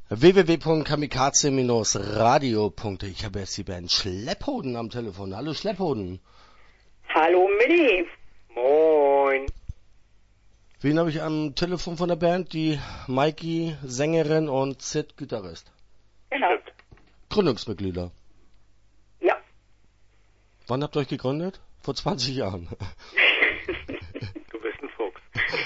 www.kamikaze-radio.de. Ich habe jetzt die Band Schlepphoden am Telefon. Hallo Schlepphoden. Hallo Mini. Moin. Wen habe ich am Telefon von der Band? Die Maiki, Sängerin und Sid, Gitarrist. Genau. Gründungsmitglieder. Ja. Wann habt ihr euch gegründet? Vor 20 Jahren. Du bist ein Fuchs.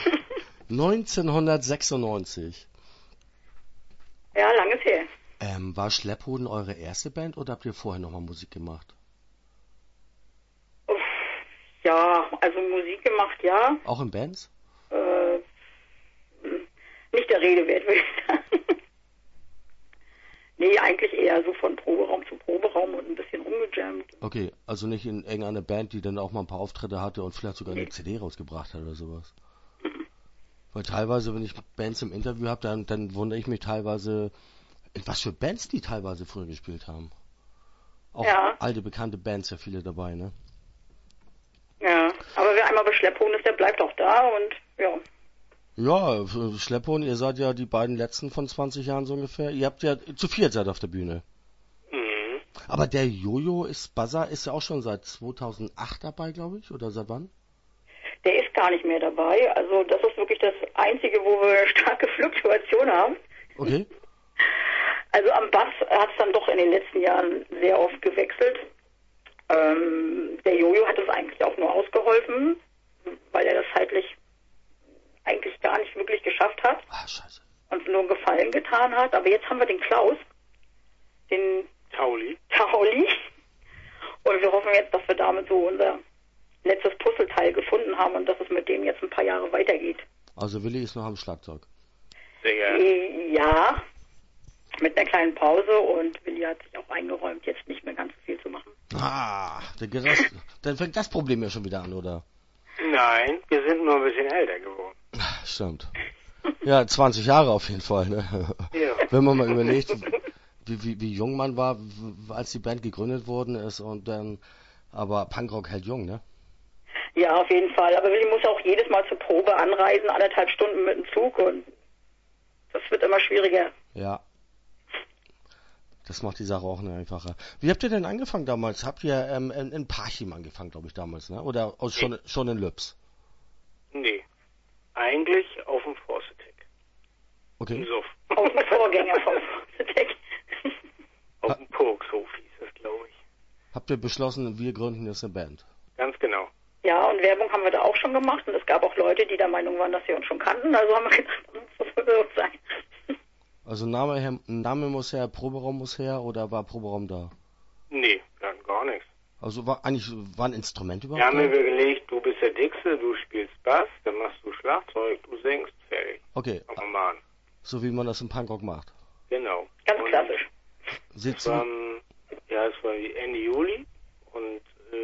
1996. Ja, langes her. War Schlepphoden eure erste Band oder habt ihr vorher nochmal Musik gemacht? Uff, ja, also Musik gemacht, ja. Auch in Bands? Nicht der Rede wert, würde ich sagen. Nee, eigentlich eher so von Proberaum zu Proberaum und ein bisschen rumgejammt. Okay, also nicht in irgendeiner Band, die dann auch mal ein paar Auftritte hatte und vielleicht sogar eine CD rausgebracht hat oder sowas. Weil teilweise, wenn ich Bands im Interview habe, dann wundere ich mich teilweise, in was für Bands die teilweise früher gespielt haben. Auch Ja. alte, bekannte Bands, ja viele dabei, ne? Ja, aber wer einmal bei Schlepphoden ist, der bleibt auch da und ja. Ja, Schlepphoden, ihr seid ja die beiden letzten von 20 Jahren so ungefähr. Ihr habt ja zu viert seid auf der Bühne. Mhm. Aber der Jojo Buzzer ist ja auch schon seit 2008 dabei, glaube ich, oder seit wann? Der ist gar nicht mehr dabei. Also das ist wirklich das Einzige, wo wir starke Fluktuation haben. Okay. Also am Bass hat es dann doch in den letzten Jahren sehr oft gewechselt. Der Jojo hat es eigentlich auch nur ausgeholfen, weil er das zeitlich eigentlich gar nicht wirklich geschafft hat. Ah, scheiße. Uns nur einen Gefallen getan hat. Aber jetzt haben wir den Klaus, den Tauli. Und wir hoffen jetzt, dass wir damit so unser letztes Puzzleteil gefunden haben und dass es mit dem jetzt ein paar Jahre weitergeht. Also Willi ist noch am Schlagzeug. Sehr gerne. Ja, mit einer kleinen Pause und Willi hat sich auch eingeräumt, jetzt nicht mehr ganz so viel zu machen. Ah, dann fängt das Problem ja schon wieder an, oder? Nein, wir sind nur ein bisschen älter geworden. Stimmt. Ja, 20 Jahre auf jeden Fall, ne? Ja. Wenn man mal überlegt, wie jung man war, als die Band gegründet worden ist und dann, aber Punkrock hält jung, ne? Ja, auf jeden Fall. Aber Willi muss auch jedes Mal zur Probe anreisen, 1,5 Stunden mit dem Zug und das wird immer schwieriger. Ja. Das macht die Sache auch nicht einfacher. Wie habt ihr denn angefangen damals? Habt ihr in Parchim angefangen, glaube ich, damals, ne? Oder schon in Lübs? Nee. Eigentlich auf dem Forcetek. Okay. Im Suff. Auf dem Vorgänger vom Tech. Auf dem Purkshof hieß es, glaube ich. Habt ihr beschlossen, wir gründen jetzt eine Band? Ganz genau. Ja, und Werbung haben wir da auch schon gemacht und es gab auch Leute, die der Meinung waren, dass sie uns schon kannten. Also haben wir gedacht, das wird so sein. Also Name muss her, Proberaum muss her oder war Proberaum da? Nee, dann gar nichts. Also war ein Instrument Wir überhaupt haben da? mir überlegt, du bist der Dickste, du spielst Bass, dann machst du Schlagzeug, du singst, fertig. Okay, Fangen wir mal an. so wie man das im Punkrock macht. Genau. Ganz Und klassisch. Es Sitzen? war, es war Ende Juli und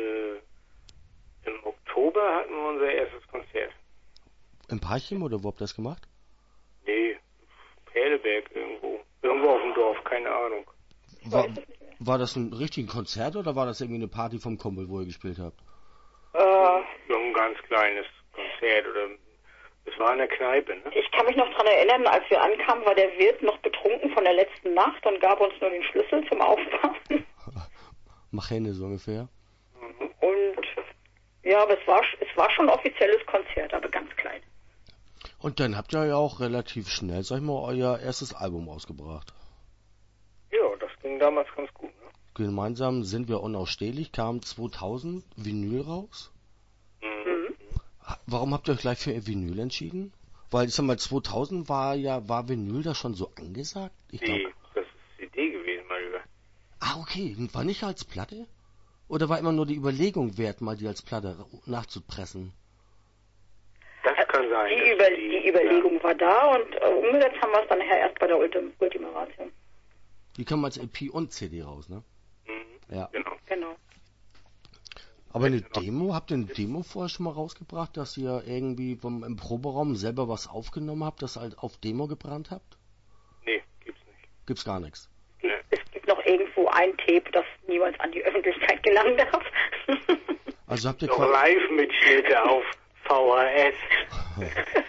im Oktober hatten wir unser erstes Konzert. Im Parchim oder wo habt ihr das gemacht? Nee, Perleberg irgendwo. Irgendwo auf dem Dorf, keine Ahnung. War das ein richtiges Konzert oder war das irgendwie eine Party vom Kumpel, wo ihr gespielt habt? So ein ganz kleines Konzert oder es war in der Kneipe, ne? Ich kann mich noch dran erinnern, als wir ankamen, war der Wirt noch betrunken von der letzten Nacht und gab uns nur den Schlüssel zum Aufbauen. Mach Hände so ungefähr. Und ja, aber es war schon ein offizielles Konzert, aber ganz klein. Und dann habt ihr ja auch relativ schnell, sag ich mal, euer erstes Album ausgebracht. Ja, das ging damals ganz gut, ne? Gemeinsam sind wir unausstehlich, kam 2000 Vinyl raus. Mhm. Warum habt ihr euch gleich für Vinyl entschieden? Weil ich sag mal, 2000 war Vinyl da schon so angesagt? Ich Nee, glaube. das ist CD gewesen, mal lieber. Ah, okay. War nicht als Platte? Oder war immer nur die Überlegung wert, mal die als Platte nachzupressen? Das kann sein. Die Überlegung war da und umgesetzt haben wir es dann nachher erst bei der Ultima Ratio. Die kam als EP und CD raus, ne? Mhm. Ja. Genau. Aber habt ihr eine Demo vorher schon mal rausgebracht, dass ihr irgendwie im Proberaum selber was aufgenommen habt, das halt auf Demo gebrannt habt? Nee, gibt's nicht. Gibt's gar nichts. Es gibt noch irgendwo ein Tape, das niemals an die Öffentlichkeit gelangen darf. Also habt ihr Noch Live-Mitschnitte auf VHS.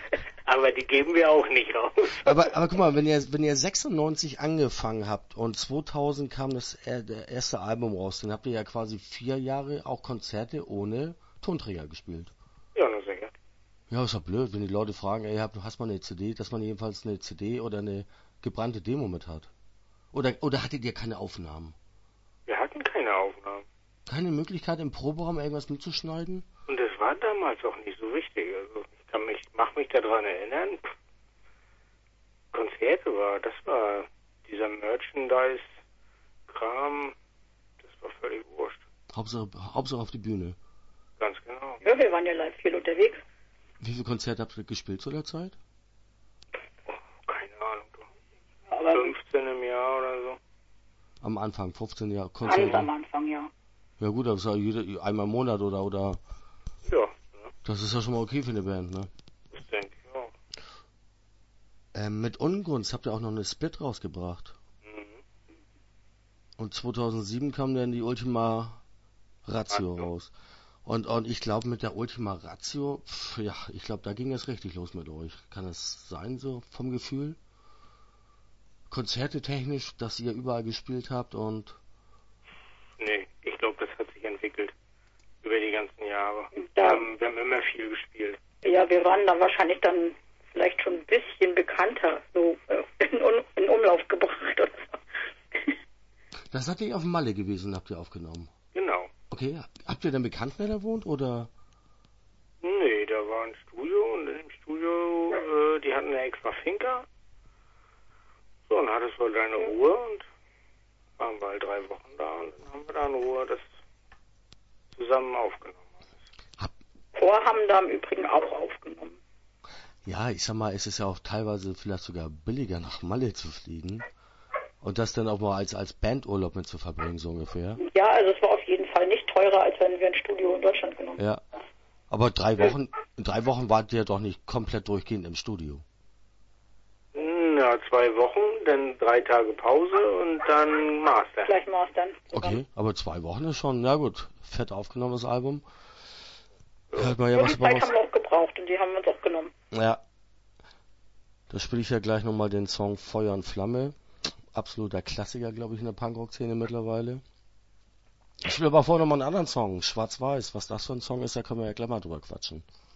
Aber die geben wir auch nicht raus. Aber guck mal, wenn ihr 96 angefangen habt und 2000 kam das erste Album raus, dann habt ihr ja quasi 4 Jahre auch Konzerte ohne Tonträger gespielt. Ja, na sicher. Ja, ist doch blöd, wenn die Leute fragen, ey, du hast mal eine CD, dass man jedenfalls eine CD oder eine gebrannte Demo mit hat. Oder hattet ihr keine Aufnahmen? Wir hatten keine Aufnahmen. Keine Möglichkeit im Proberaum irgendwas mitzuschneiden? Und das war damals auch nicht so wichtig. Also ich mach mich daran erinnern. Konzerte das war dieser Merchandise-Kram, das war völlig wurscht. Hauptsache auf die Bühne. Ganz genau. Ja, wir waren ja live viel unterwegs. Wie viele Konzerte habt ihr gespielt zu der Zeit? Keine Ahnung. Aber 15 im Jahr oder so. Am Anfang, 15 Jahre ganz Konzerte. am Anfang, ja. Ja gut, das ist ja einmal im Monat oder. Ja, ne? Das ist ja schon mal okay für eine Band, ne? Das denke ich auch. Mit Ungunst habt ihr auch noch eine Split rausgebracht. Mhm. Und 2007 kam dann die Ultima Ratio raus. Und ich glaube mit der Ultima Ratio, ich glaube da ging es richtig los mit euch. Kann das sein so vom Gefühl? Konzerte technisch, dass ihr überall gespielt habt und... Nee, ich glaube, das hat sich entwickelt über die ganzen Jahre. Da- Wir haben immer viel gespielt. Ja, wir waren dann wahrscheinlich dann vielleicht schon ein bisschen bekannter, so in Umlauf gebracht oder so. Das seid ihr auf Malle gewesen, habt ihr aufgenommen. Genau. Okay, habt ihr denn Bekannten, wer da wohnt, oder? Nee, da war ein Studio und in dem Studio, die hatten eine extra Finca. So, und hattest du deine Ruhe und waren wir halt 3 Wochen da und dann haben wir da in Ruhe das zusammen aufgenommen. Vorhaben da im Übrigen auch aufgenommen. Ja, ich sag mal, es ist ja auch teilweise vielleicht sogar billiger nach Malle zu fliegen und das dann auch mal als Bandurlaub mit zu verbringen, so ungefähr. Ja, also es war auf jeden Fall nicht teurer, als wenn wir ein Studio in Deutschland genommen hätten. Ja. Aber in 3 Wochen wart ihr doch nicht komplett durchgehend im Studio. Na, 2 Wochen, dann 3 Tage Pause und dann Master. Gleich Mastern. Okay, aber 2 Wochen ist schon, na gut, fett aufgenommenes Album. Hört man ja Ja, was die Zeit raus. haben wir auch gebraucht und die haben wir uns auch genommen. Ja. Da spiele ich ja gleich nochmal den Song Feuer und Flamme. Absoluter Klassiker, glaube ich, in der Punkrock-Szene mittlerweile. Ich will aber vorher nochmal einen anderen Song, Schwarz-Weiß. Was das für ein Song ist, da können wir ja gleich mal drüber quatschen.